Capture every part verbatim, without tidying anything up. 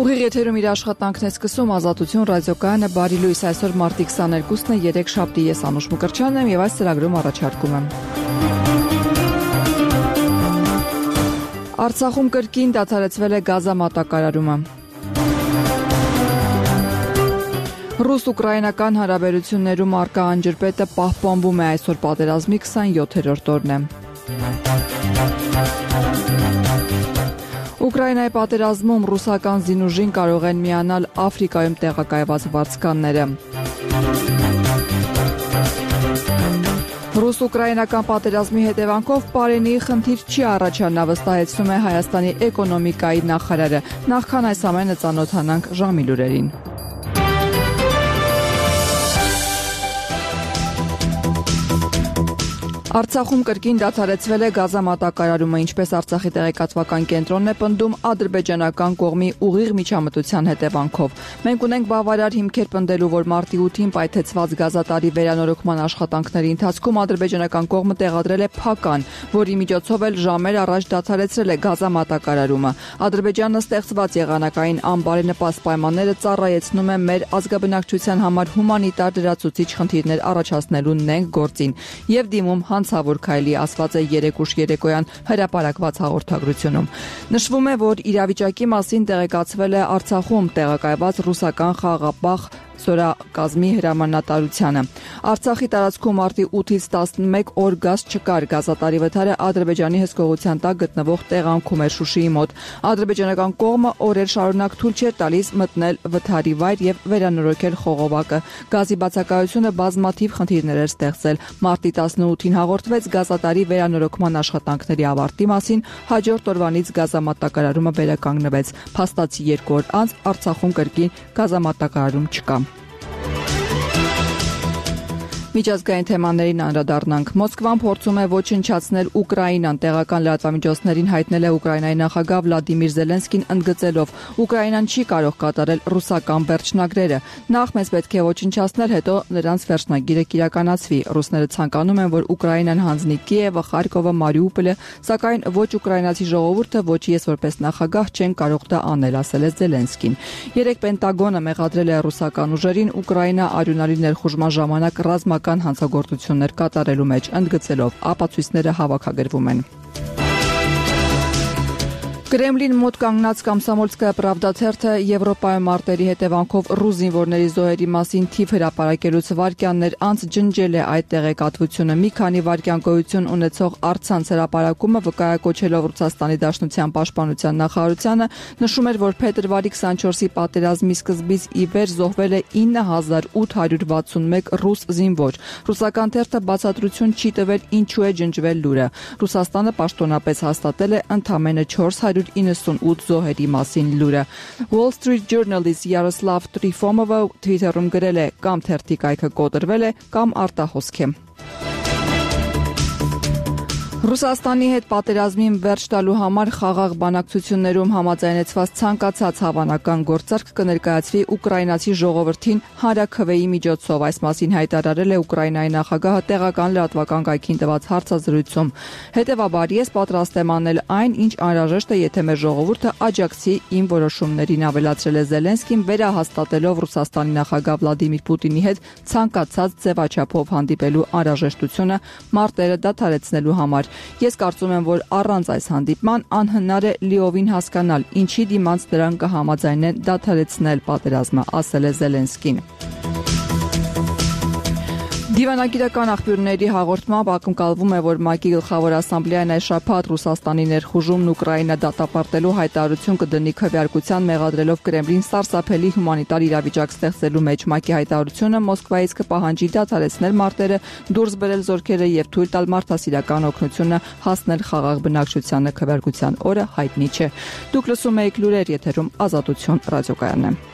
Ուղիղ եթերում իր աշխատանքն է սկսում Ազատություն ռադիոկայանը բարի լույս այսօր մարտի քսաներկուսն է երեքշաբթի ես Անուշ Մկրտչյանն եմ եւ այս ծրագրում առաջարկում եմ Արցախում կրկին դադարեցվել է գազամատակարարումը Ռուս-ուկրաինական հարաբերություններում առկա անջրպետը պահպանվում է այսօր պատերազմի քսանյոթերորդ օրն է Ուկրաինայի պատերազմում ռուսական զինուժին կարող են միանալ Աֆրիկայում տեղակայված վարձկանները։ Ռուս-ուկրաինական պատերազմի հետևանքով Պարենի խնդիր չի առաջանա, վստահեցնում է Հայաստանի էկոնոմիկայի նախարարը։ Նախքան այս ամենը ծանոթանանք ժամի լուրերին։ Արցախում կրկին դադարեցվել է գազամատակարարումը, ինչպես Արցախի տեղեկատվական կենտրոնն է պնդում ադրբեջանական կողմի ուղիղ միջամտության հետևանքով։ Մենք ունենք բավարար հիմքեր պնդելու, որ մարտի ութին պայթեցված գազատարի վերանորոգման աշխատանքների ընթացքում ադրբեջանական կողմը տեղադրել է փական, որի միջոցով էլ ժամեր առաջ դադարեցրել է գազամատակարարումը։ Ադրբեջանը ստեղծված եղանակային անբարենպաստ պայմանները ծառայեցնում է մեր ազգաբնակչության համար հումանիտար լրացուցիչ խնդիրներ առաջացնելու նենգ գործին եւ դիմում հանցավոր քայլի, ասված է երեկ ուշ երեկոյան հրապարակված հաղորդագրությունում։ Նշվում է, որ իրավիճակի մասին տեղեկացվել է Արցախում տեղակայված ռուսական խաղաղապահ զորակազմի հրամանատարությանը։ Արցախի տարածքում մարտի ութից տասնմեկ օր գազ չկար, գազատարի վթարը Ադրբեջանի հսկողության տակ գտնվող տեղանքում էր Շուշիի մոտ։ Ադրբեջանական կողմը օրեր շարունակ թույլ չէր տալիս մտնել վթարի վայր եւ վերանորոգել խողովակը։ Գազի բացակայությունը բազմաթիվ խնդիրներ էր ստեղծել։ Մարտի տասնութին հաղորդվեց գազատարի վերանորոգման աշխատանքների ավարտի մասին, հաջորդ օրվանից գազամատակարարումը վերականգնվեց։ Փաստացի երկու օր անց Արցախում կրկին գազամատակարարում չկա։ Միջազգային թեմաներին անդրադառնանք։ Մոսկվան փորձում է ոչնչացնել Ուկրաինան, տեղական լրատվամիջոցներին հայտնել է Ուկրաինայի նախագահ Վլադիմիր Զելենսկին, ընդգծելով. Ուկրաինան չի կարող կատարել ռուսական վերջնագրերը։ Նախ մեզ պետք է ոչնչացնել, հետո նրանց վերջնագիրը կիրականացվի։ Ռուսները ցանկանում են, որ Ուկրաինան հանձնի Կիևը, Խարկովը, Մարիուպոլը, սակայն ոչ ուկրաինացի ժողովուրդը, ոչ ես որպես նախագահ չեն կարող դա անել, ասել է Զելենսկին։ Երեք Պենտագոնը մեղադրել է ռուսական ուժերին Ուկրաինա արյունարի ներխուժման ժամանակ ռազմական հանցագործություններ կատարելու մեջ, ընդգծելով ապացույցները հավաքագրվում են։ Կրեմլին մոտ կանգնած Կոմսոմոլսկայա պրավդա թերթը Եվրոպայում մարտերի հետևանքով ռուս զինվորների զոհերի մասին թիվ հրապարակելուց վայրկյաններ անց ջնջել է այդ տեղեկատվությունը։ Մի քանի վայրկյան գոյություն ունեցող առցանց հրապարակումը վկայակոչելով Ռուսաստանի Դաշնության պաշտպանության նախարարությանը նշում էր, որ փետրվարի քսանչորսի պատերազմի սկզբից ի վեր զոհվել է ինը հազար ութ հարյուր վաթսունմեկ ռուս զինվոր։ Ռուսական թերթը բացատրություն չի տվել ինչու է ջնջվել լուրը։ Ռուսաստանը պաշտոնապես հաստատել է ընդամենը չորս հարյուր իննսունութ զոհերի մասին լուրը։ Wall Street Journal-ից Յարոսլավ Տրիֆոմովը Twitter-ում գրել է. կամ թերթի կայքը կոտրվել է, կամ արտահոսք է։ Ռուսաստանի հետ պատերազմին վերջ տալու համար խաղաղ բանակցություններում համաձայնեցված ցանկացած հավանական գործարք կներկայացվի ուկրաինացի ժողովրդին հանրաքվեի միջոցով։ Այս մասին հայտարարել է Ուկրաինայի նախագահը տեղական լրատվական կայքին տված հարցազրույցում։ Հետևաբար ես պատրաստ եմ անել այն, ինչ անհրաժեշտ է, եթե մեր ժողովուրդը աջակցի իմ որոշումներին, ավելացրել է Զելենսկին, վերահաստատելով Ռուսաստանի նախագահ Վլադիմիր Պուտինի հետ ցանկացած ձևաչափով հանդիպելու անհրաժեշտությունը մարտերը դադարեցնելու համար։ Ես կարծում եմ, որ առանց այս հանդիպման անհնար է լիովին հասկանալ, ինչի դիմանց դրան կհամաձայնեն դադարեցնել պատերազմը, ասել է Զելենսկին։ Դիվանագիտական աղբյուրների հաղորդմամբ ակնկալվում է, որ ՄԱԿ-ի գլխավոր ասամբլեան այս շաբաթ Ռուսաստանի ներխուժումն Ուկրաինա դատապարտելու հայտարարություն կդնի քվեարկության, մեղադրելով Կրեմլին սարսափելի հումանիտար իրավիճակ ստեղծելու մեջ։ ՄԱԿ-ի հայտարարությունը Մոսկվայից կպահանջի դադարեցնել մարտերը, դուրս բերել զորքերը եւ թույլ տալ մարդասիրական օգնությունը հասնել խաղաղ բնակչությանը։ Քվեարկության օրը հայտնի չէ։ Դուք լսում եք լուրեր, եթերում Ազատություն ռադիոկայանն է։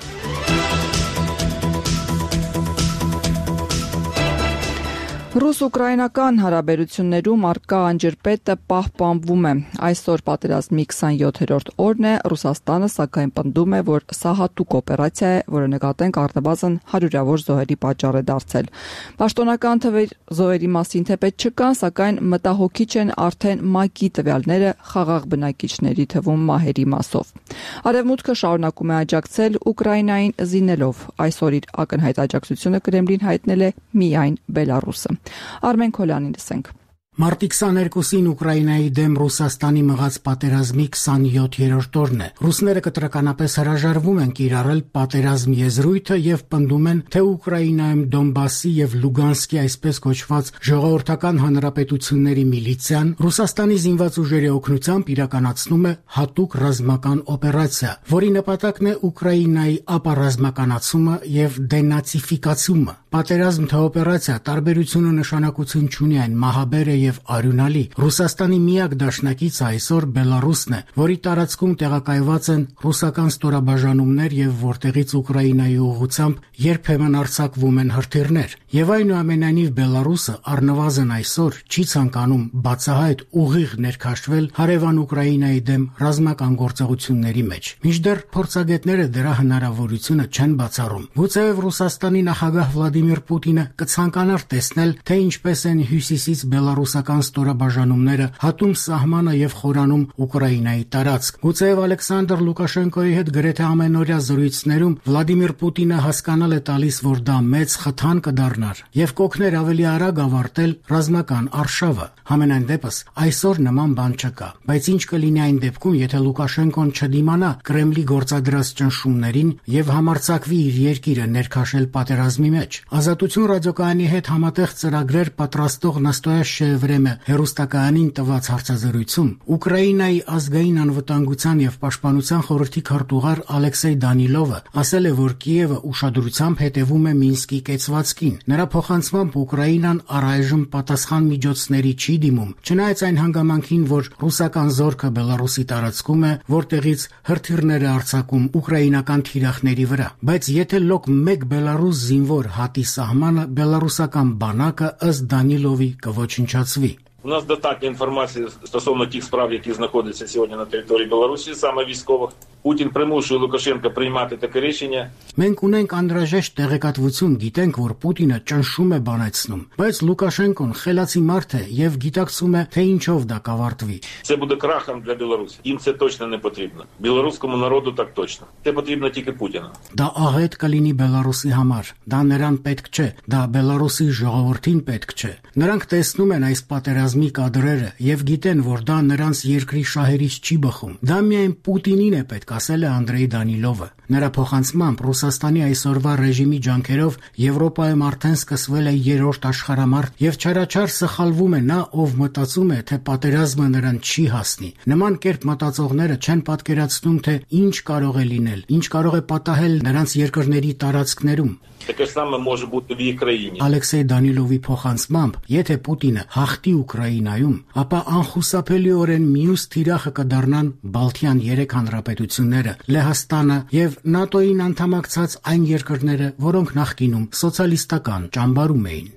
Ռուս-ուկրաինական հարաբերություններում առկա անջրպետը պահպանվում է։ Այսօր պատերազմի քսաներորդ օրն է, Ռուսաստանը սակայն պնդում է, որ սա հատուկ օպերացիա է, որը նկատենք առնվազն հարյուրավոր զոհերի պատճառ է դարձել։ Պաշտոնական թվեր զոհերի մասին թեպետ չկան, սակայն մտահոգիչ են արդեն ՄԱԿ-ի տվյալները խաղաղ բնակիչների թվում մահերի մասով։ Արևմուտքը շարունակում է աջակցել Ուկրաինային զինելով։ Այսօր իր ակնհայտ աջակցությունը Կրեմլին հայտնել է միայն Բելարուսը։ Արմեն Քոլյանին լսենք։ Մարտի քսաներկուսին Ուկրաինայի դեմ Ռուսաստանի մղած պատերազմի քսաներորդ օրն է։ Ռուսները կտրականապես հրաժարվում են կիրառել պատերազմ եզրույթը եւ պնդում են, թե Ուկրաինայում Դոնբասի եւ Լուգանսկի այսպես կոչված ժողովրդական հանրապետությունների միլիցիան Ռուսաստանի զինված ուժերի օգնությամբ իրականացնում է հատուկ ռազմական օպերացիա, որի նպատակն է Ուկրաինայի ապառազմականացումը եւ դենացիֆիկացումը։ Պատերազմ թե օպերացիա տարբերությունը նշանակություն չունի, այն մահաբեր է եւ արյունալի։ Ռուսաստանի միակ դաշնակիցը այսօր Բելարուսն է, որի տարածքում տեղակայված են ռուսական ստորաբաժանումներ եւ որտեղից Ուկրաինայի ուղղությամբ երբեմն արձակվում են հրթիռներ։ Եվ այնուամենայնիվ Բելարուսը առնվազն այսօր չի ցանկանում բացահայտ ուղիղ ներքաշվել հարևան Ուկրաինայի դեմ ռազմական գործողությունների մեջ։ Մինչդեռ փորձագետները դրա հնարավորությունը չեն բացառում։ Գուցեև Ռուսաստանի նախագահ Վլադիմիր Պուտինը կցանկանար տեսնել, թե ինչպես են հյուսիսից բելարուսական ստորաբաժանումները հատում սահմանը եւ խորանում Ուկրաինայի տարածք։ Գուցեև Ալեքսանդր Լուկաշենկոյի հետ գրեթե ամենօրյա զրույցներում Վլադիմիր Պուտինը հասկանալ է տալիս, որ դա մեծ խթան կդառնար եւ կօգներ ավելի արագ ավարտել ռազմական արշավը։ Համենայն դեպս այսօր նման բան չկա, բայց ինչ կլինի այն դեպքում, եթե Լուկաշենկոն չդիմանա Կրեմլի գործադրած ճնշումներին եւ համարձակվի իր երկիրը ներքաշել պատերազմի մեջ։ Ազատություն ռադիոկայանի հետ համատեղ ծրագրեր պատրաստող Նաստոյա Շևրեմը հերոստակայանին տված հարցազրույցում Ուկրաինայի ազգային անվտանգության եւ պաշտպանության խորհրդի քարտուղար Ալեքսեյ Դանիլովը ասել է, որ Կիևը ուշադրությամբ հետևում է Մինսկի կեցվածքին։ Նրա փոխանցմամբ Ուկրաինան առայժմ պատասխան միջոցների չի դիմում, չնայած այն հանգամանքին, որ ռուսական զորքը Բելարուսի տարածքում է, որտեղից հրթիռներ է արձակում ուկրաինական թիրախների вրա։ Բայց եթե լոկ մեկ Բելարուս զինվոր հատի սահմանը, бєларусական բանակը ըստ Данілові կոչնչացվի։ У нас достатньо інформації стосовно тих справ, які знаходяться сьогодні на території Білорусі, саме військових. Путін примушує Лукашенка приймати таке рішення. Մենք ունենք անհրաժեշտ տեղեկատվություն, գիտենք, որ Պուտինը ճնշում է բանացնում, բայց Լուկաշենկոն խելացի մարդ է եւ գիտակցում է, թե ինչով դա կավարտվի։ Це буде крахом для Білорусі. Їм це точно не потрібно. Білоруському народу так точно. Це потрібно тільки Путіну. Դա աղետ կլինի Բելարուսի համար։ Դա նրան պետք չէ, դա Բելարուսի ժողովրդին պետք չէ։ Նրանք տեսնում են այս պատերազմի կադրերը եւ գիտեն, որ դա նրանց երկրի շահերից չի բխում։ Դա միայն Պուտինին է պետք, ասել է Անդրեյ Դանիլովը։ Նրա փոխանցմամբ Ռուսաստանի այսօրվա ռեժիմի ջանքերով Եվրոպայում արդեն սկսվել է երրորդ աշխարհամարտ եւ չարաչար սխալվում է նա, ով մտածում է, թե պատերազմը նրան չի հասնի։ Նման կերպ մտածողները չեն պատկերացնում, թե ինչ կարող է լինել, ինչ կարող է պատահել նրանց երկրների տարածքներում։ Таке ж саме може бути в її країні. Ալեքսեյ Դանիլովի փոխանցմամբ, եթե Պուտինը հաղթի Ուկրաինայում, ապա անխուսափելիորեն մյուս թիրախը կդառնան Բալթյան երեք հանրապետությունները, Լեհաստանը եւ ՆԱՏՕ-ին անդամակցած այն երկրները, որոնք նախկինում սոցիալիստական ճամբարում էին։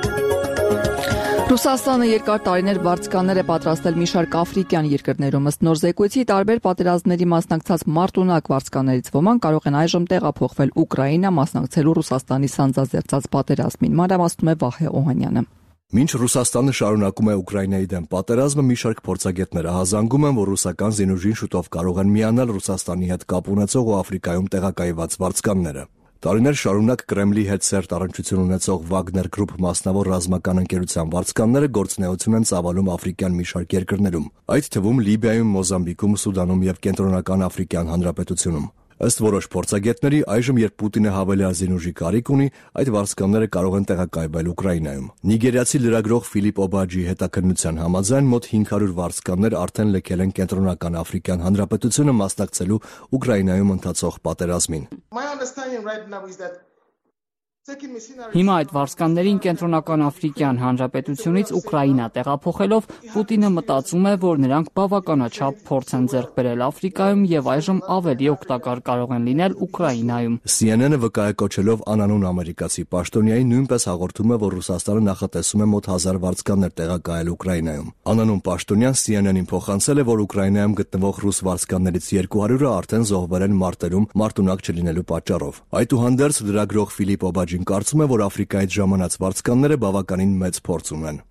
Ռուսաստանը երկար տարիներ վարձկաններ է պատրաստել մի շարք աֆրիկյան երկրներում, ըստ նոր զեկույցի տարբեր պատերազմների մասնակցած մարտունակ վարձկաներից ոմանք կարող են այժմ տեղափոխվել Ուկրաինա մասնակցելու Ռուսաստանի սանձազերծած պատերազմին, մանրամասնում է Վահե Օհանյանը։ Մինչ Ռուսաստանը շարունակում է Ուկրաինայի դեմ պատերազմը, մի շարք փորձագետներ հազանգում են, որ ռուսական զինուժին շուտով կարող են միանալ Ռուսաստանի հետ կապ ունեցող ու Աֆրիկայում տեղակայված վարձկանները։ Տարիներ շարունակ Կրեմլի հետ սերտ առնչություն ունեցող Վագներ գրուպ մասնավոր ռազմական ընկերության վարձկանները գործունեություն են ծավալում աֆրիկյան մի շարք երկրներում, այդ թվում Լիբիայում, Մոզամբիկում, Սուդանում եւ Կենտրոնական Աֆրիկյան Հանրապետությունում։ Ըստ որոշ փորձագետների, այժմ երբ Պուտինը հավելյալ զինուժի կարիք ունի, այդ վարձկանները կարող են տեղակայվել Ուկրաինայում։ Նիգերիացի լրագրող Ֆիլիպ Օբաջի հետաքննության համաձայն մոտ հինգ հարյուր վարձկաններ արդեն լքել են Կենտրոնական Աֆրիկյան Հանրապետությունը մասնակցելու Ուկրաինայում ընթացող պատերազմին։ Հիմա այդ վարձկաններին Կենտրոնական Աֆրիկյան Հանրապետությունից Ուկրաինա տեղափոխելով Պուտինը մտածում է, որ նրանք բավականաչափ փորձ են ձեռք բերել Աֆրիկայում եւ այժմ ավելի օգտակար կարող են լինել Ուկրաինայում։ C N N-ը վկայակոչելով անանուն ամերիկացի պաշտոնյայի նույնպես հաղորդում է, որ Ռուսաստանը նախատեսում է մոտ հազար վարձկաններ տեղակայել Ուկրաինայում։ Անանուն պաշտոնյան C N N-ին փոխանցել է, որ Ուկրաինայում գտնվող ռուս վարձկաններից երկու հարյուրը արդեն զոհվել են մարտերում մարտունակ չլինելու պատճառով։ Այդուհանդերձ լրագրող Ֆիլիպ Օբաջին կարծում է, որ Աֆրիկայից ժամանած վարձկանները բավականին մեծ փորձ ունեն։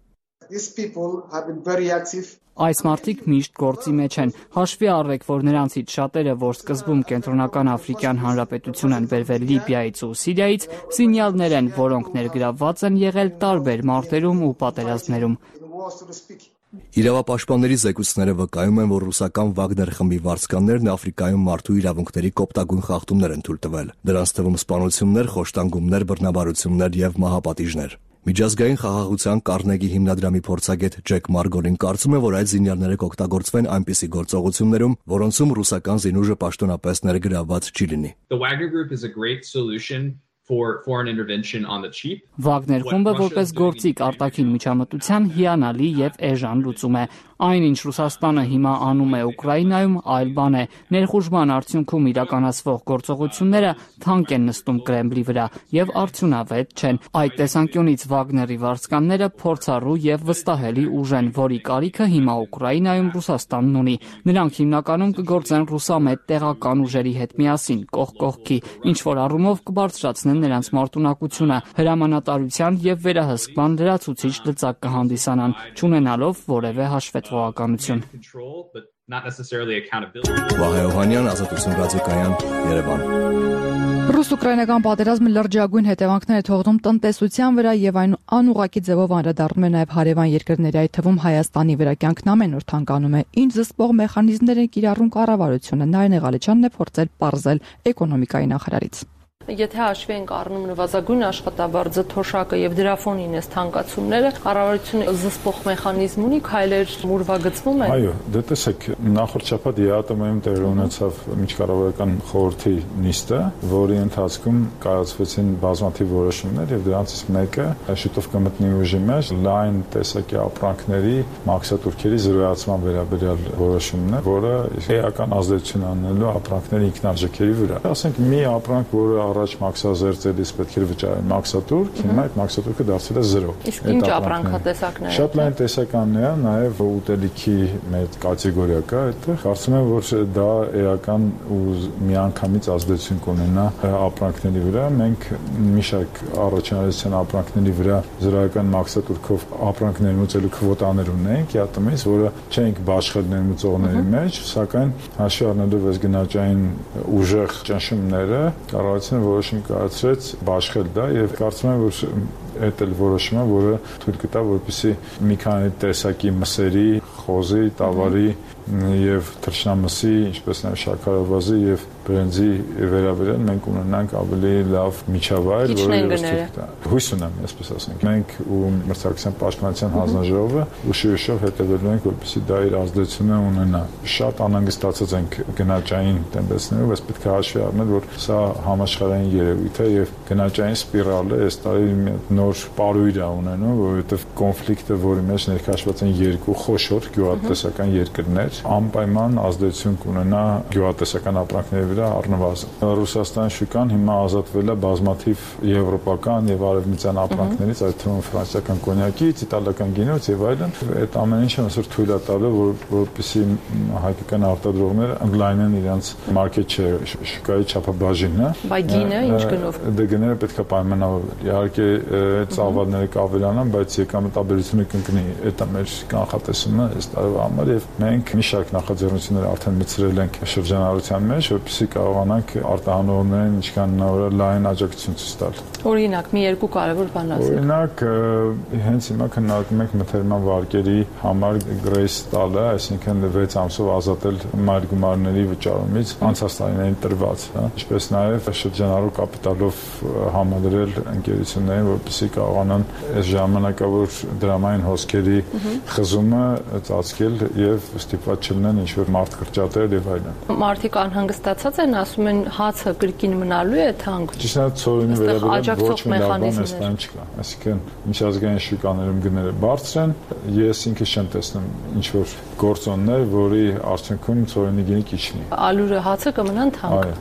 Այս մարդիկ միշտ գործի մեջ են։ Հաշվի առեք, որ նրանցից շատերը, որ սկզբում Կենտրոնական Աֆրիկյան Հանրապետություն են բերվել Լիբիայից ու Սիրիայից, սինյալներ են, որոնք ներգրավված են եղել տարբեր մարտերում ու պատերազմներում։ Իրավապաշտպանների զեկույցները վկայում են, որ ռուսական Վագներ խմբի վարձկաններն Աֆրիկայում մարդու իրավունքների կոպտագույն խախտումներ են թույլ տվել։ Դրանց թվում սպանություններ, խոշտանգումներ, բռնաբարություններ եւ մահապատիժներ։ Միջազգային խաղաղության Կարնեգի հիմնադրամի փորձագետ Ջեք Մարգոլին կարծում է, որ այդ զինյալները կօգտագործվեն այնպիսի գործողություններում, որոնցում ռուսական զինուժը պաշտոնապես ներգրավված չի լինի։ Վագներ խումբը որպես գործիք արտաքին միջամտության հիանալի եւ էժան լուծում է։ Այն, ինչ Ռուսաստանը հիմա անում է Ուկրաինայում, այլ բան է։ Ներխուժման արդյունքում իրականացվող գործողությունները թանկ են նստում Կրեմլի վրա եւ արդյունավետ չեն։ Այդ տեսանկյունից Վագների վարձկանները փորձառու եւ վստահելի ուժ են, որի կարիքը հիմա Ուկրաինայում Ռուսաստանն ունի։ Նրանք հիմնականում կգործեն ռուսամետ տեղական ուժերի հետ միասին, կողք կողքի, ինչ որ առումով կբարձրացնեն նրանց մարտունակությունը, հրամանատարության եւ վերահսկման լրացուցիչ լծակ կհանդիսանան, չունենալով որևէ հաշվետվողականություն։ Վահե Օհանյան, Ազատություն ռադիոկայան, Երևան։ Ռուս-ուկրաինական պատերազմը լրջագույն հետևանքներ է թողնում տնտեսության վրա եւ այն անուղղակի ձևով անդրադառնում է նաեւ հարևան երկրների, այդ թվում Հայաստանի վրա։ Կյանքն ամեն օր թանկանում է։ Ինչ զսպող մեխանիզմներ են կիրառում կառավարությունը։ Նարինե Ղալեչյանն է փորձել պարզել էկոնոմիկայի նախարարից։ Եթե հաշվի ենք առնում նվազագույն աշխատավարձը, թոշակը եւ դրա ֆոնին այս թանկացումները, կառավարությունը զսպող մեխանիզմ ունի, քայլեր ուրվագծվում են։ Այո, դե տեսեք, նախորդ շաբաթ ԵԱՏՄ-ում տեղի ունեցավ միջկառավարական խորհրդի նիստը, որի ընթացքում կայացվեցին բազմաթիվ որոշումներ եւ դրանցից մեկը շուտով կմտնի ուժի մեջ լայն տեսակի ապրանքների մաքսատուրքերի զրոյացման վերաբերյալ որոշումն է, որը էական ազդեցություն անելու ապրանքների ինքնարժեքերի վրա։ Ասենք մի ապրանք, որը առաջ մաքսազերծելիս պետք էր վճարել մաքսատուրք, հիմա այդ մաքսատուրքը դարձել է զրո։ Իսկ ինչ ապրանքատեսակներ։ Շատ լայն տեսականն է, նաև ուտելիքի մեր կատեգորիա կա այդտեղ։ Կարծում եմ, որ դա էական ու միանգամից ազդեցություն կունենա ապրանքների վրա։ Մենք մի շարք առաջնահերթության ապրանքների վրա զրոյական մաքսատուրքով ապրանք ներմուծելու քվոտաներ ունենք ԵԱՏՄ-ից, որը չենք բաշխել ներմուծողների մեջ, սակայն հաշվի առնելով այս գնաճային ուժեղ ճնշումները, կառավարությունը որոշում կայացրեց բաշխել դա եւ կարծում եմ, որ այդ էլ որոշումը, որը թույլ կտա, որպեսզի մի քանի տեսակի մսերի, խոզի, տավարի եւ թռչնամսի, ինչպես նաեւ շաքարավազի եւ բրենձի վերաբերյալ մենք ունենանք ավելի լավ միջավայր, որը ստիպտա։ Հույս ունեմ, այսպես ասենք։ Մենք ու մրցակցության պաշտպանության հանձնաժողովը ուշի-ուշով հետևելու ենք, որպեսզի դա իր ազդեցությունը ունենա։ Շատ անհանգստացած ենք գնաճային տենդենսներով, բայց պետք է հաշվի առնել, որ սա համաշխարհային երևույթ է եւ գնաճային սպիրալը այս տարի նոր պարույր է ունենում, որովհետեւ կոնֆլիկտը, որի մեջ ներքաշված են երկու խոշոր գյուղատնտեսական երկրներ, անպայման ազդեցություն կունենա գյուղատնտեսական ապրանքների վրա առնվազն։ Ռուսաստանի շուկան հիմա ազատվել է բազմաթիվ եվրոպական եւ արևմտյան ապրանքներից, այդ թվում ֆրանսիական կոնյակից, իտալական գինուց եւ այլն։ Այդ ամեն ինչը այսօր թույլ է տալու, որ որպեսզի հայկական արտադրողները ընդլայնեն իրենց մարքեթ շուկայի չափաբաժինը։ Բայց գինը ինչ գնով։ Դե գները պետք է պայմանավորվել։ Իհարկե ծավալները կավելանան, բայց եկամտաբերությունը կընկնի։ Դա մեր կանխատեսումը այս տարվա համար եւ մենք մի շարք նախաձեռնություններ արդեն մտցրել ենք շրջանառության մեջ, որպեսզի կարողանանք արտահանողներին ինչքան հնարավոր լայն աջակցություն ցույց տալ։ Օրինակ, մի երկու կարևոր բան ասեք։ Օրինակ, հենց հիմա քննարկում ենք մթերման վարկերի համար գրեյս տալը, այսինքն վեց ամսով ազատել մայր գումարների վճարումից անցած տարիներին տրված, հա, ինչպես նաեւ շրջանառու կապիտալով համադրել ընկերություններին, որպեսզի կարողանան այս ժամանակավոր դրամային հոսքերի խզումը ծածկել եւ ստիպված չլինեն ինչ որ մարդ կրճատել եւ այլն։ Մարդիկ անհանգստացած են, ասում են հացը կրկին մնալու է թանկ։ Ճիշտ է, ծորինի վերաբերյալ ոչ մի լավ բան այստեղ չկա։ Այսինքն միջազգային շուկաներում գները բարձր են, ես ինքս չեմ տեսնում ինչ որ գործոններ, որի արդյունքում ծորինի գինը կիջնի։ Ալուրը հացը կմնան թանկ։ Այո։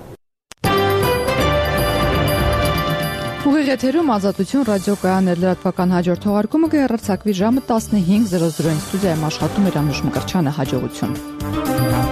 Ուղիղ եթերում Ազատություն ռադիոկայաններ լրատվական հաջորդ թողարկումը կհեռարձակվի ժամը տասնհինգ զրո զրոին։ Ստուդիայում աշխատում էր Անուշ Մկրտչյանը, հաջողություն։